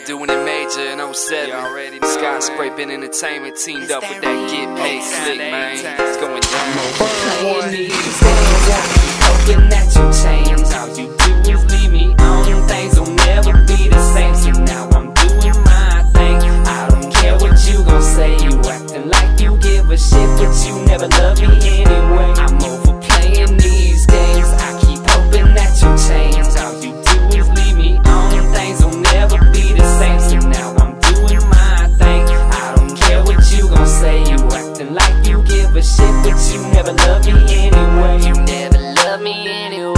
Doing it major in 07. Skyscraping Entertainment teamed up with that Get Paid Slick, man. It's going down. Playing these games, hoping that you change. All you do is leave me on. Things will never be the same. So now I'm doing my thing. I don't care what you gon' say. You acting like you give a shit, but you never love me anyway. I'm over playing these games. I keep hoping that you change. All you do is leave me on. Things will never be the same. So now I'm doing my thing. I don't care what you gon' say. You acting like you give a shit, but you never love me anyway. You never love me anyway.